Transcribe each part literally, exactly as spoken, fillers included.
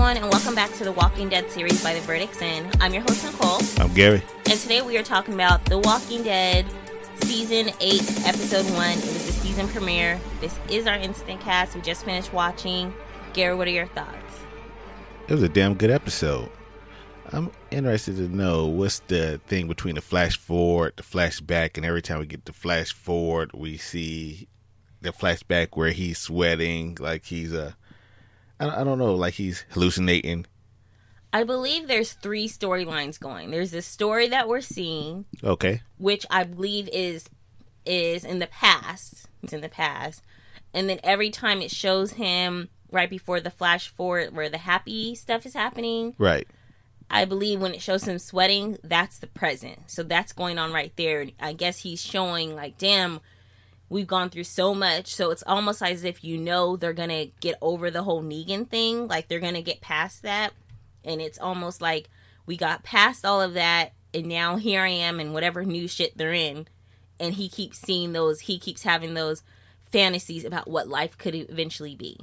everyone, and welcome back to the Walking Dead series by The Verdict's In. I'm your host, Nicole. I'm Gary. And today we are talking about The Walking Dead Season eight, Episode one. It was the season premiere. This is our instant cast. We just finished watching. Gary, what are your thoughts? It was a damn good episode. I'm interested to know what's the thing between the flash forward, the flashback, and every time we get the flash forward, we see the flashback where he's sweating like he's a, I don't know, like he's hallucinating. I believe there's three storylines going. There's this story that we're seeing. Okay. Which I believe is is in the past. It's in the past. And then every time it shows him right before the flash forward where the happy stuff is happening. Right. I believe when it shows him sweating, that's the present. So that's going on right there. I guess he's showing like, damn, we've gone through so much. So it's almost as if you know they're going to get over the whole Negan thing. Like they're going to get past that. And it's almost like we got past all of that. And now here I am in whatever new shit they're in. And he keeps seeing those, he keeps having those fantasies about what life could eventually be.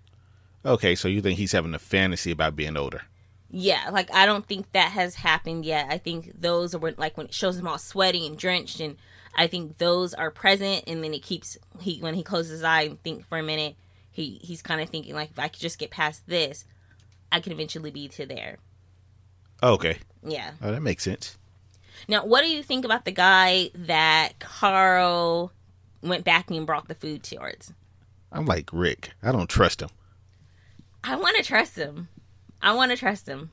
Okay, so you think he's having a fantasy about being older? Yeah, like I don't think that has happened yet. I think those are when, like when it shows him all sweaty and drenched, and I think those are present. And then it keeps he when he closes his eye and think for a minute, he he's kind of thinking like, if I could just get past this, I could eventually be to there. Okay. Yeah. Oh, that makes sense. Now, what do you think about the guy that Carl went back and brought the food towards? I'm like Rick. I don't trust him. I want to trust him. I want to trust him.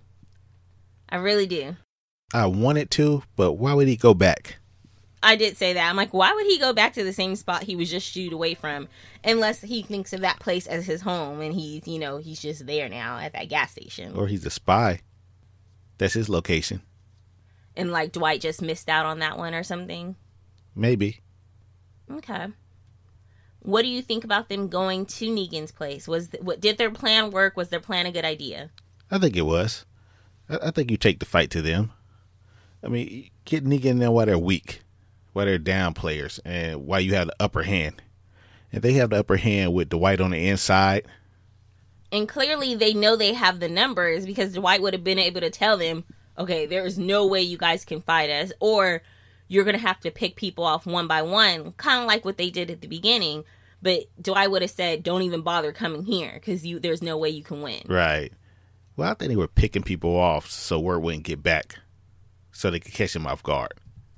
I really do. I wanted to, but why would he go back? I did say that. I'm like, why would he go back to the same spot he was just shooed away from? Unless he thinks of that place as his home and he's, you know, he's just there now at that gas station. Or he's a spy. That's his location. And like Dwight just missed out on that one or something? Maybe. Okay. What do you think about them going to Negan's place? Was th- what did their plan work? Was their plan a good idea? I think it was. I, I think you take the fight to them. I mean, get Negan there while they're weak, while they're down players, and while you have the upper hand. And they have the upper hand with Dwight on the inside. And clearly they know they have the numbers because Dwight would have been able to tell them, okay, there is no way you guys can fight us, or you're going to have to pick people off one by one, kind of like what they did at the beginning. But Dwight would have said, don't even bother coming here because you there's no way you can win. Right. Well, I think they were picking people off so word wouldn't get back, so they could catch him off guard.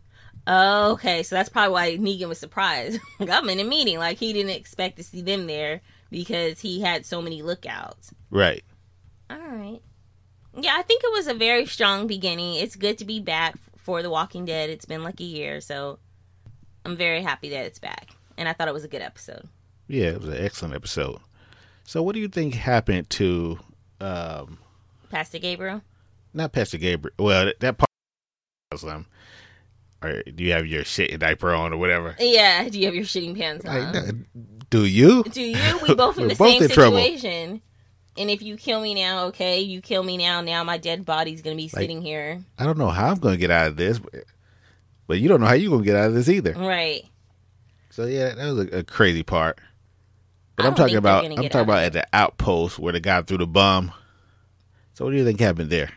Okay, so that's probably why Negan was surprised. Like, I'm in a meeting. Like, he didn't expect to see them there because he had so many lookouts. Right. All right. Yeah, I think it was a very strong beginning. It's good to be back for The Walking Dead. It's been like a year, so I'm very happy that it's back. And I thought it was a good episode. Yeah, it was an excellent episode. So what do you think happened to... Um, Pastor Gabriel? Not Pastor Gabriel. Well, that, that part was... Um, or do you have your shit diaper on or whatever? Yeah, do you have your shitting pants on? Like, do you? Do you? We both in the both same in situation. Trouble. And if you kill me now, okay, you kill me now, now my dead body's going to be like, sitting here. I don't know how I'm going to get out of this, but, but you don't know how you're going to get out of this either. Right. So, yeah, that was a, a crazy part. But I'm talking about I'm talking about at the outpost where the guy threw the bomb. So what do you think happened there?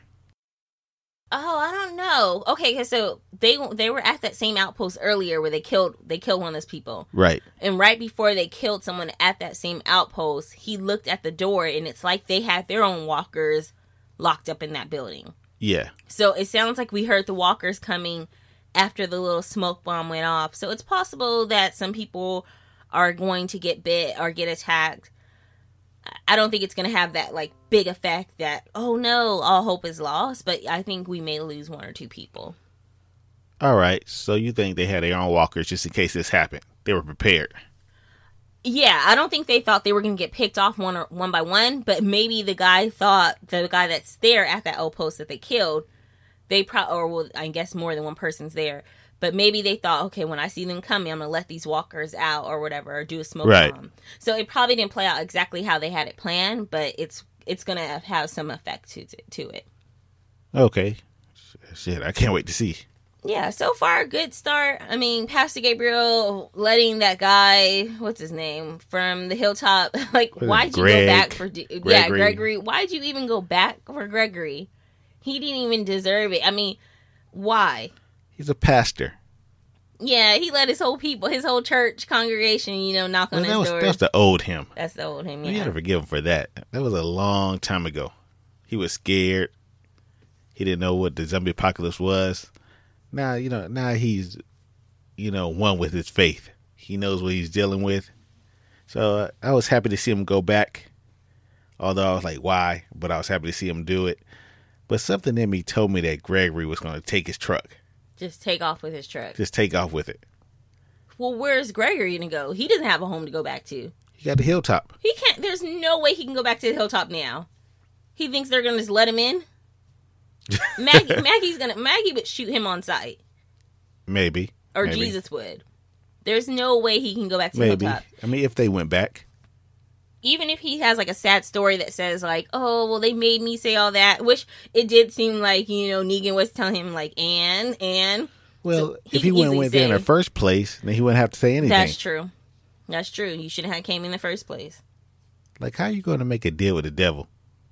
Oh, I don't know. Okay, so they they were at that same outpost earlier where they killed they killed one of those people. Right. And right before they killed someone at that same outpost, he looked at the door and it's like they had their own walkers locked up in that building. Yeah. So it sounds like we heard the walkers coming after the little smoke bomb went off. So it's possible that some people are going to get bit or get attacked. I don't think it's going to have that like big effect that, oh no, all hope is lost. But I think we may lose one or two people. All right. So you think they had their own walkers just in case this happened? They were prepared. Yeah, I don't think they thought they were going to get picked off one or one by one. But maybe the guy thought, the guy that's there at that outpost that they killed, they probably, or well, I guess more than one person's there. But maybe they thought, okay, when I see them coming, I'm going to let these walkers out or whatever, or do a smoke right. bomb. So it probably didn't play out exactly how they had it planned, but it's it's going to have some effect to, to to it. Okay. Shit, I can't wait to see. Yeah, so far, good start. I mean, Pastor Gabriel letting that guy, what's his name, from the hilltop, like, What is why'd it, you Greg? go back for, yeah, Gregory? Gregory, why'd you even go back for Gregory? He didn't even deserve it. I mean, why? He's a pastor. Yeah, he let his whole people, his whole church congregation, you know, knock on Well, that, his was, door. that was the old him. That's the old him, You yeah. gotta forgive him for that. That was a long time ago. He was scared. He didn't know what the zombie apocalypse was. Now, you know, now he's, you know, one with his faith. He knows what he's dealing with. So uh, I was happy to see him go back. Although I was like, why? But I was happy to see him do it. But something in me told me that Gregory was going to take his truck. Just take off with his truck. Just take off with it. Well, where's Gregory going to go? He doesn't have a home to go back to. He got the hilltop. He can't, there's no way he can go back to the hilltop now. He thinks they're going to just let him in? Maggie, Maggie's gonna. Maggie would shoot him on sight, Maybe. or Maybe. Jesus would. There's no way he can go back to Maybe. Hilltop. I mean, if they went back. Even if he has like a sad story that says like, "Oh, well, they made me say all that," which it did seem like, you know, Negan was telling him like, "And and." Well, So if he he wouldn't easily went there in the say- first place, then he wouldn't have to say anything. That's true. That's true. You shouldn't have came in the first place. Like, how are you going to make a deal with the devil?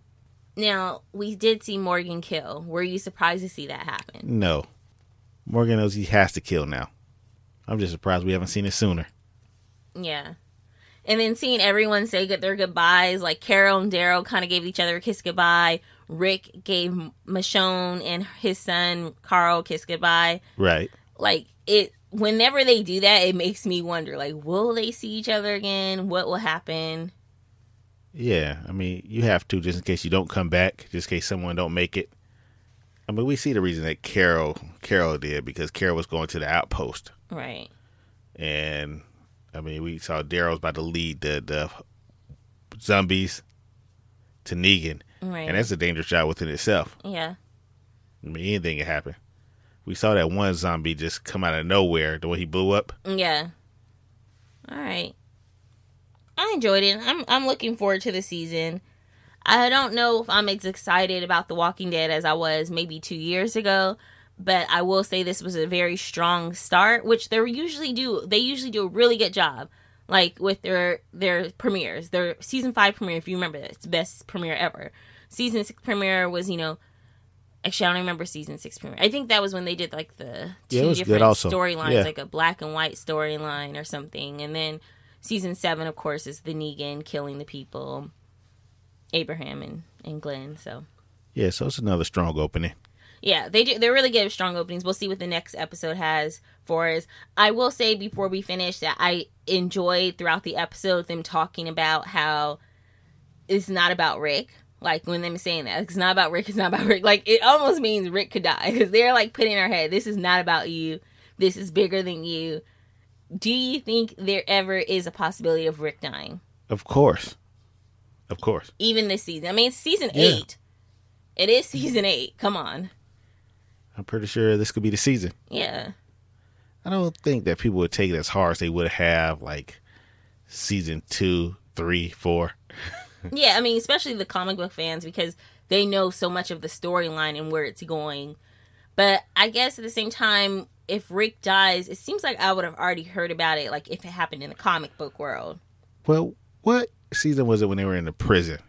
Now we did see Morgan kill. Were you surprised to see that happen? No. Morgan knows he has to kill now. I'm just surprised we haven't seen it sooner. Yeah. And then seeing everyone say good, their goodbyes, like Carol and Daryl kind of gave each other a kiss goodbye. Rick gave Michonne and his son Carl a kiss goodbye. Right. Like it, whenever they do that, it makes me wonder, like, will they see each other again? What will happen? Yeah. I mean, you have to just in case you don't come back, just in case someone don't make it. I mean, we see the reason that Carol Carol did because Carol was going to the outpost. Right. And, I mean, we saw Daryl's about to lead the, the zombies to Negan. Right. And that's a dangerous job within itself. Yeah. I mean, anything can happen. We saw that one zombie just come out of nowhere, the way he blew up. Yeah. All right. I enjoyed it. I'm I'm looking forward to the season. I don't know if I'm as excited about The Walking Dead as I was maybe two years ago, but I will say this was a very strong start, which they usually do. They usually do a really good job, like with their their premieres. Their season five premiere, if you remember that, it's the best premiere ever. Season six premiere was, you know, actually I don't remember season six premiere. I think that was when they did like the Yeah, it two was good different also. storylines, Yeah. like a black and white storyline or something, and then season seven, of course, is the Negan killing the people, Abraham and, and Glenn. So Yeah, so it's another strong opening. yeah, they do. They're really good at strong openings. We'll see what the next episode has for us. I will say before we finish that I enjoyed throughout the episode them talking about how it's not about Rick. Like when them saying that, it's not about Rick. It's not about Rick. Like it almost means Rick could die because they're like putting in our head, this is not about you. This is bigger than you. Do you think there ever is a possibility of Rick dying? Of course. Of course. Even this season. I mean, it's season Yeah. eight. It is season eight. Come on. I'm pretty sure this could be the season. Yeah. I don't think that people would take it as hard as they would have, like, season two, three, four. Yeah, I mean, especially the comic book fans because they know so much of the storyline and where it's going. But I guess at the same time, if Rick dies, it seems like I would have already heard about it, like if it happened in the comic book world. Well, what season was it when they were in the prison?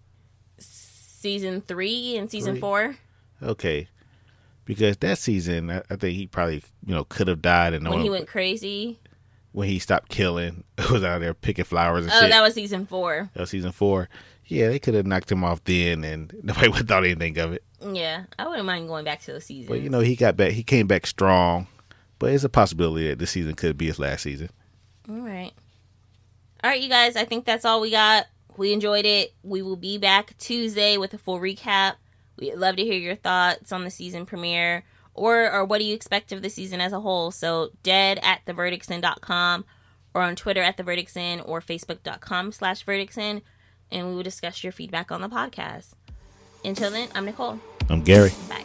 Season three and season Three. four? Okay. Because that season, I, I think he probably, you know, could have died. And no When one- he went crazy? when he stopped killing, was out there picking flowers and Oh, shit. that was season four. That was season four. Yeah, they could have knocked him off then, and nobody would have thought anything of it. Yeah, I wouldn't mind going back to those seasons. But you know, he got back. He came back strong. But it's a possibility that this season could be his last season. All right. All right, you guys. I think that's all we got. We enjoyed it. We will be back Tuesday with a full recap. We'd love to hear your thoughts on the season premiere or or what do you expect of the season as a whole. So dead at the verdictsin dot com or on Twitter at the verdictsin or facebook.com slash verdictsin. And we will discuss your feedback on the podcast. Until then, I'm Nicole. I'm Gary. Bye.